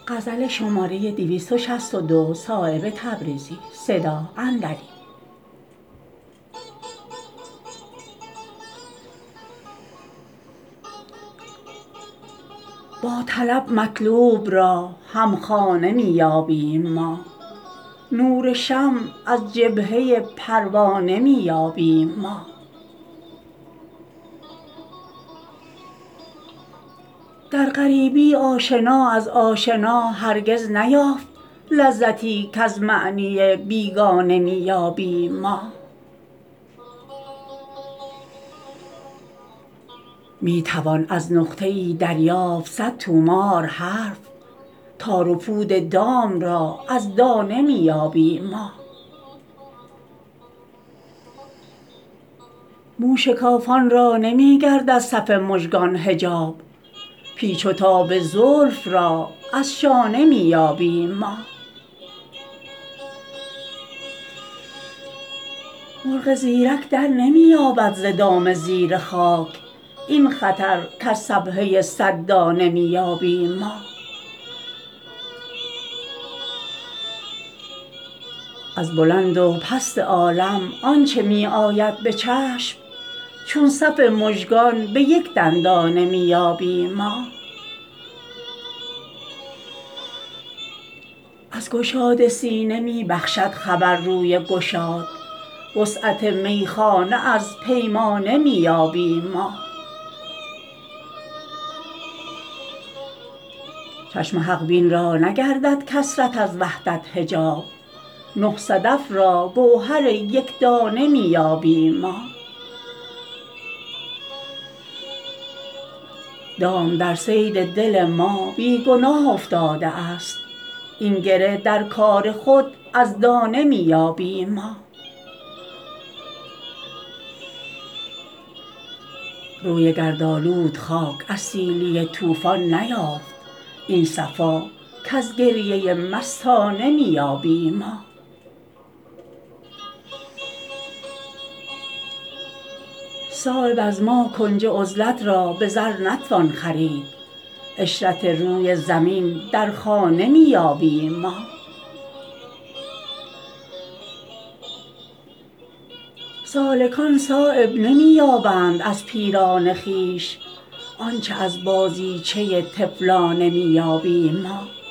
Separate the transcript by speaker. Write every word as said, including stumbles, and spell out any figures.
Speaker 1: غزل شماره دویست و شصت و دو صایب تبریزی صدا اندری. با طلب مطلوب را همخانه می یابیم ما، نور شمع از جبهه پروانه می یابیم ما. در غریبی آشنا از آشنا هرگز نیافت لذتی کز معنی بیگانه می یابیم ما. می توان از نقطه ای دریافت صد طومار حرف، تار و پود دام را از دانه می یابیم ما. موشکافان را نمی گردد صف مژگان حجاب، پیچ و تاب زلف را از شانه می یابیم ما. مرغ زیرک در نمی یابد ز دام زیر خاک این خطر کز سبحه صد دانه می یابیم ما. از بلند و پست عالم آنچه می آید به چشم چون صف مژگان به یک دندانه می یابیم ما. از گشاد سینه می بخشد خبر روی گشاد، وسعت میخانه از پیمانه می یابیم ما. چشم حق بین را نگردد کثرت از وحدت حجاب، نه صدف را گوهر یکدانه می یابیم ما. دام در صید دل ما بی گناه افتاده است، این گره در کار خود از دانه می یابیم ما. روی گردآلود خاک از سیلی طوفان نیافت این صفا کز گریه مستانه می یابیم ما. صایب از ما کنج عزلت را به زر نتوان خرید، عشرت روی زمین در خانه می یابیم ما. سالکان صایب نمی یابند از پیران خویش آنچه از بازیچه طفلانه می یابیم ما.